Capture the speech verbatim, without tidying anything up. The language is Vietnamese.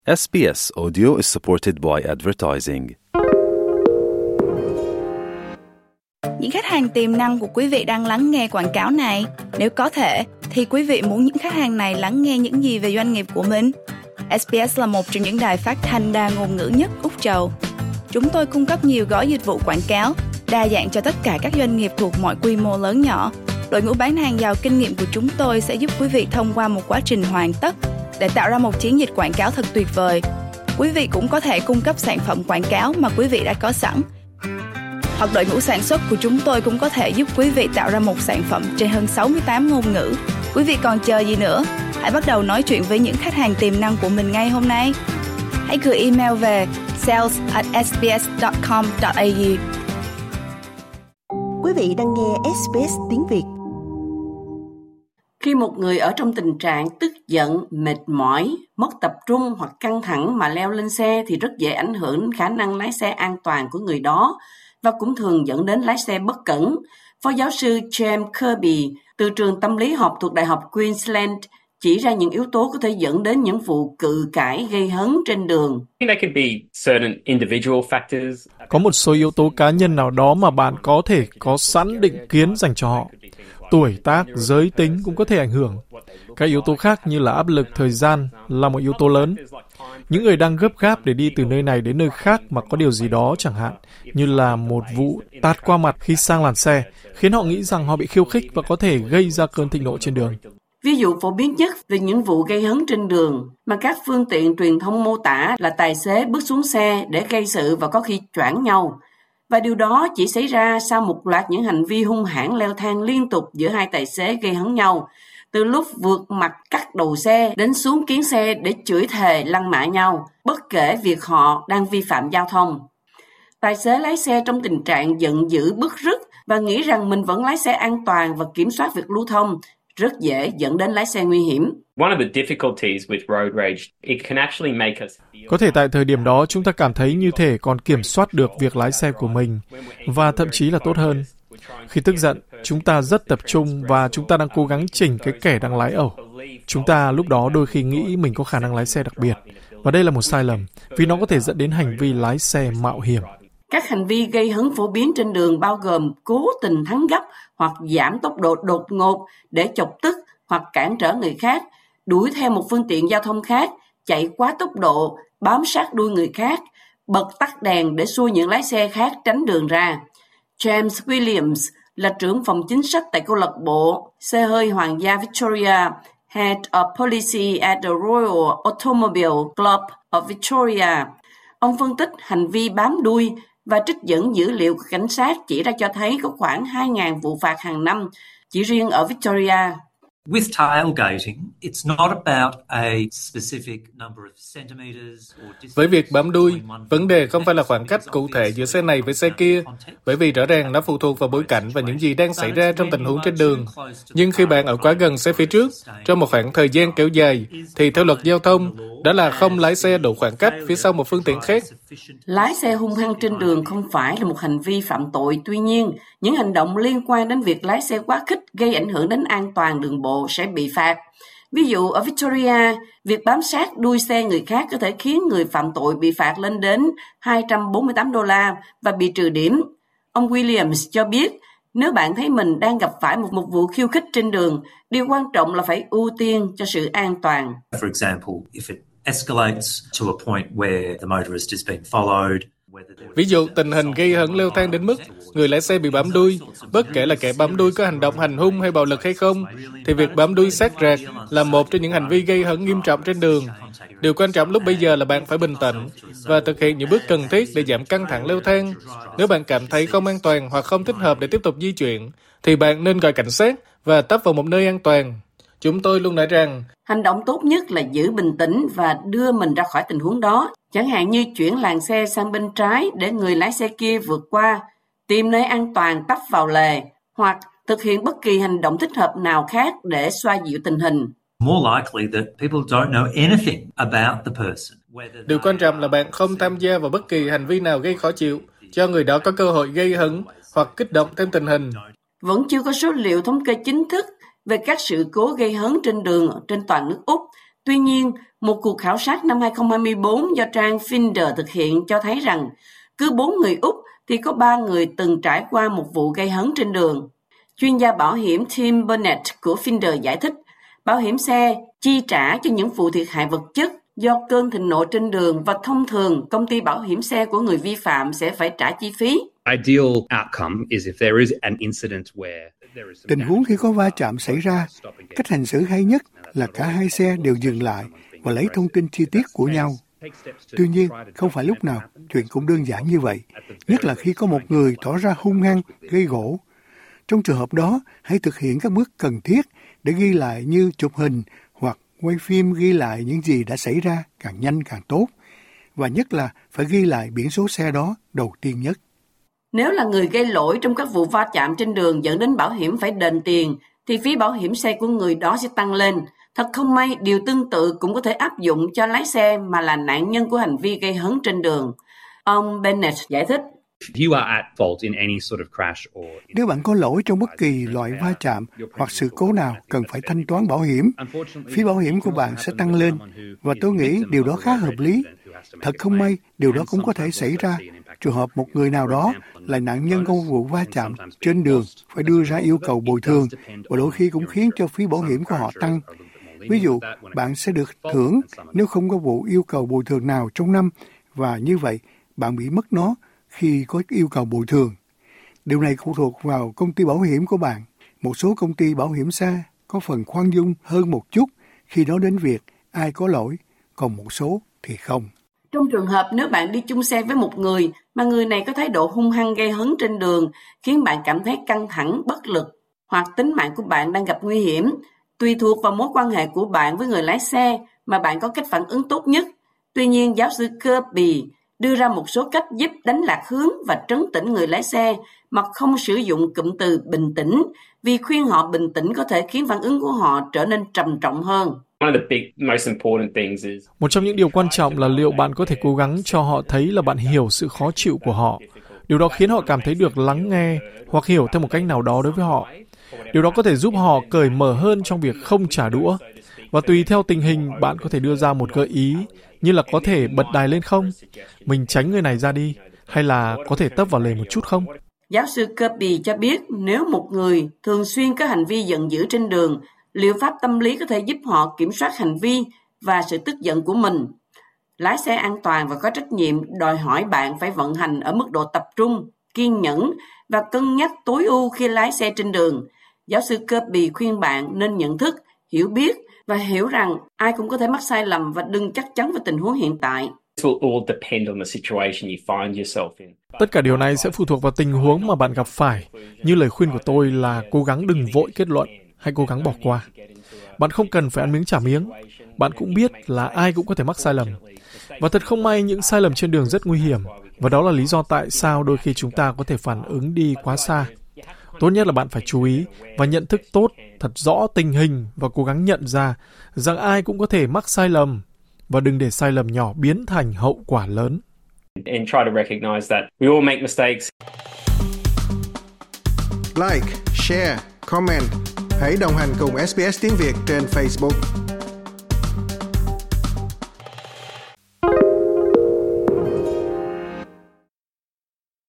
ét bê ét Audio is supported by advertising. Những khách hàng tiềm năng của quý vị đang lắng nghe quảng cáo này. Nếu có thể, thì quý vị muốn những khách hàng này lắng nghe những gì về doanh nghiệp của mình? ét bê ét là một trong những đài phát thanh đa ngôn ngữ nhất Úc Châu. Chúng tôi cung cấp nhiều gói dịch vụ quảng cáo, đa dạng cho tất cả các doanh nghiệp thuộc mọi quy mô lớn nhỏ. Đội ngũ bán hàng giàu kinh nghiệm của chúng tôi sẽ giúp quý vị thông qua một quá trình hoàn tất để tạo ra một chiến dịch quảng cáo thật tuyệt vời. Quý vị cũng có thể cung cấp sản phẩm quảng cáo mà quý vị đã có sẵn. Hoặc đội ngũ sản xuất của chúng tôi cũng có thể giúp quý vị tạo ra một sản phẩm trên hơn sáu mươi tám ngôn ngữ. Quý vị còn chờ gì nữa? Hãy bắt đầu nói chuyện với những khách hàng tiềm năng của mình ngay hôm nay. Hãy gửi email về sales at s b s dot com dot a u. Quý vị đang nghe ét bê ét tiếng Việt. Khi một người ở trong tình trạng tức giận, mệt mỏi, mất tập trung hoặc căng thẳng mà leo lên xe thì rất dễ ảnh hưởng đến khả năng lái xe an toàn của người đó và cũng thường dẫn đến lái xe bất cẩn. Phó giáo sư James Kirby từ trường tâm lý học thuộc Đại học Queensland chỉ ra những yếu tố có thể dẫn đến những vụ cự cãi gây hấn trên đường. Có một số yếu tố cá nhân nào đó mà bạn có thể có sẵn định kiến dành cho họ. Tuổi tác, giới tính cũng có thể ảnh hưởng. Các yếu tố khác như là áp lực thời gian là một yếu tố lớn. Những người đang gấp gáp để đi từ nơi này đến nơi khác mà có điều gì đó chẳng hạn, như là một vụ tát qua mặt khi sang làn xe, khiến họ nghĩ rằng họ bị khiêu khích và có thể gây ra cơn thịnh nộ trên đường. Ví dụ phổ biến nhất về những vụ gây hấn trên đường mà các phương tiện truyền thông mô tả là tài xế bước xuống xe để gây sự và có khi choảng nhau. Và điều đó chỉ xảy ra sau một loạt những hành vi hung hãn leo thang liên tục giữa hai tài xế gây hấn nhau, từ lúc vượt mặt cắt đầu xe đến xuống kiến xe để chửi thề lăng mạ nhau, bất kể việc họ đang vi phạm giao thông. Tài xế lái xe trong tình trạng giận dữ bứt rứt và nghĩ rằng mình vẫn lái xe an toàn và kiểm soát việc lưu thông, rất dễ dẫn đến lái xe nguy hiểm. Có thể tại thời điểm đó chúng ta cảm thấy như thể còn kiểm soát được việc lái xe của mình, và thậm chí là tốt hơn. Khi tức giận, chúng ta rất tập trung và chúng ta đang cố gắng chỉnh cái kẻ đang lái ẩu. Chúng ta lúc đó đôi khi nghĩ mình có khả năng lái xe đặc biệt, và đây là một sai lầm, vì nó có thể dẫn đến hành vi lái xe mạo hiểm. Các hành vi gây hấn phổ biến trên đường bao gồm cố tình thắng gấp hoặc giảm tốc độ đột ngột để chọc tức hoặc cản trở người khác, đuổi theo một phương tiện giao thông khác, chạy quá tốc độ, bám sát đuôi người khác, bật tắt đèn để xua những lái xe khác tránh đường ra. James Williams là trưởng phòng chính sách tại câu lạc bộ xe hơi Hoàng gia Victoria, Head of Policy at the Royal Automobile Club of Victoria. Ông phân tích hành vi bám đuôi và trích dẫn dữ liệu của cảnh sát chỉ ra cho thấy có khoảng hai nghìn vụ phạt hàng năm chỉ riêng ở Victoria. With tailgating, it's not about a specific number of centimeters or distance. Với việc bám đuôi, vấn đề không phải là khoảng cách cụ thể giữa xe này với xe kia, bởi vì rõ ràng nó phụ thuộc vào bối cảnh và những gì đang xảy ra trong tình huống trên đường. Nhưng khi bạn ở quá gần xe phía trước, trong một khoảng thời gian kéo dài, thì theo luật giao thông, đó là không lái xe đủ khoảng cách phía sau một phương tiện khác. Lái xe hung hăng trên đường không phải là một hành vi phạm tội, tuy nhiên, những hành động liên quan đến việc lái xe quá khích gây ảnh hưởng đến an toàn đường bộ sẽ bị phạt. Ví dụ ở Victoria, việc bám sát đuôi xe người khác có thể khiến người phạm tội bị phạt lên đến hai trăm bốn mươi tám đô la và bị trừ điểm. Ông Williams cho biết, nếu bạn thấy mình đang gặp phải một, một vụ khiêu khích trên đường, điều quan trọng là phải ưu tiên cho sự an toàn. For example, if it escalates to a point where the motorist is being followed. Ví dụ, tình hình gây hấn leo thang đến mức người lái xe bị bám đuôi, bất kể là kẻ bám đuôi có hành động hành hung hay bạo lực hay không, thì việc bám đuôi sát rạc là một trong những hành vi gây hấn nghiêm trọng trên đường. Điều quan trọng lúc bây giờ là bạn phải bình tĩnh và thực hiện những bước cần thiết để giảm căng thẳng leo thang. Nếu bạn cảm thấy không an toàn hoặc không thích hợp để tiếp tục di chuyển, thì bạn nên gọi cảnh sát và tấp vào một nơi an toàn. Chúng tôi luôn nói rằng, hành động tốt nhất là giữ bình tĩnh và đưa mình ra khỏi tình huống đó. Chẳng hạn như chuyển làn xe sang bên trái để người lái xe kia vượt qua, tìm nơi an toàn tấp vào lề, hoặc thực hiện bất kỳ hành động thích hợp nào khác để xoa dịu tình hình. More likely that people don't know anything about the person. Điều quan trọng là bạn không tham gia vào bất kỳ hành vi nào gây khó chịu, cho người đó có cơ hội gây hấn hoặc kích động thêm tình hình. Vẫn chưa có số liệu thống kê chính thức về các sự cố gây hấn trên đường trên toàn nước Úc. Tuy nhiên, Một cuộc khảo sát năm hai không hai tư do trang Finder thực hiện cho thấy rằng cứ bốn người Úc thì có ba người từng trải qua một vụ gây hấn trên đường. Chuyên gia bảo hiểm Tim Burnett của Finder giải thích, bảo hiểm xe chi trả cho những vụ thiệt hại vật chất do cơn thịnh nộ trên đường và thông thường công ty bảo hiểm xe của người vi phạm sẽ phải trả chi phí. Tình huống khi có va chạm xảy ra, cách hành xử hay nhất là cả hai xe đều dừng lại và lấy thông tin chi tiết của nhau. Tuy nhiên, không phải lúc nào chuyện cũng đơn giản như vậy, nhất là khi có một người tỏ ra hung hăng, gây gổ. Trong trường hợp đó, hãy thực hiện các bước cần thiết để ghi lại như chụp hình hoặc quay phim ghi lại những gì đã xảy ra càng nhanh càng tốt. Và nhất là phải ghi lại biển số xe đó đầu tiên nhất. Nếu là người gây lỗi trong các vụ va chạm trên đường dẫn đến bảo hiểm phải đền tiền, thì phí bảo hiểm xe của người đó sẽ tăng lên. Thật không may, điều tương tự cũng có thể áp dụng cho lái xe mà là nạn nhân của hành vi gây hấn trên đường. Ông Bennett giải thích. Nếu bạn có lỗi trong bất kỳ loại va chạm hoặc sự cố nào cần phải thanh toán bảo hiểm, phí bảo hiểm của bạn sẽ tăng lên, và tôi nghĩ điều đó khá hợp lý. Thật không may, điều đó cũng có thể xảy ra. Trường hợp một người nào đó là nạn nhân của vụ va chạm trên đường phải đưa ra yêu cầu bồi thường, và đôi khi cũng khiến cho phí bảo hiểm của họ tăng. Ví dụ, bạn sẽ được thưởng nếu không có vụ yêu cầu bồi thường nào trong năm, và như vậy bạn bị mất nó khi có yêu cầu bồi thường. Điều này phụ thuộc vào công ty bảo hiểm của bạn. Một số công ty bảo hiểm xe có phần khoan dung hơn một chút khi nói đến việc ai có lỗi, còn một số thì không. Trong trường hợp nếu bạn đi chung xe với một người mà người này có thái độ hung hăng gây hấn trên đường, khiến bạn cảm thấy căng thẳng, bất lực, hoặc tính mạng của bạn đang gặp nguy hiểm, tùy thuộc vào mối quan hệ của bạn với người lái xe mà bạn có cách phản ứng tốt nhất. Tuy nhiên, giáo sư Kirby đưa ra một số cách giúp đánh lạc hướng và trấn tĩnh người lái xe mà không sử dụng cụm từ bình tĩnh, vì khuyên họ bình tĩnh có thể khiến phản ứng của họ trở nên trầm trọng hơn. Một trong những điều quan trọng là liệu bạn có thể cố gắng cho họ thấy là bạn hiểu sự khó chịu của họ. Điều đó khiến họ cảm thấy được lắng nghe hoặc hiểu theo một cách nào đó đối với họ. Điều đó có thể giúp họ cởi mở hơn trong việc không trả đũa. Và tùy theo tình hình, bạn có thể đưa ra một gợi ý, như là có thể bật đài lên không? Mình tránh người này ra đi, hay là có thể tấp vào lề một chút không? Giáo sư Kirby cho biết nếu một người thường xuyên có hành vi giận dữ trên đường, liệu pháp tâm lý có thể giúp họ kiểm soát hành vi và sự tức giận của mình. Lái xe an toàn và có trách nhiệm đòi hỏi bạn phải vận hành ở mức độ tập trung, kiên nhẫn và cân nhắc tối ưu khi lái xe trên đường. Giáo sư Kirby khuyên bạn nên nhận thức, hiểu biết và hiểu rằng ai cũng có thể mắc sai lầm và đừng chắc chắn về tình huống hiện tại. Tất cả điều này sẽ phụ thuộc vào tình huống mà bạn gặp phải. Như lời khuyên của tôi là cố gắng đừng vội kết luận hay cố gắng bỏ qua. Bạn không cần phải ăn miếng trả miếng. Bạn cũng biết là ai cũng có thể mắc sai lầm. Và thật không may, những sai lầm trên đường rất nguy hiểm. Và đó là lý do tại sao đôi khi chúng ta có thể phản ứng đi quá xa. Tốt nhất là bạn phải chú ý và nhận thức tốt, thật rõ tình hình và cố gắng nhận ra rằng ai cũng có thể mắc sai lầm, và đừng để sai lầm nhỏ biến thành hậu quả lớn. Like, share, comment. Hãy đồng hành cùng ét bê ét Tiếng Việt trên Facebook.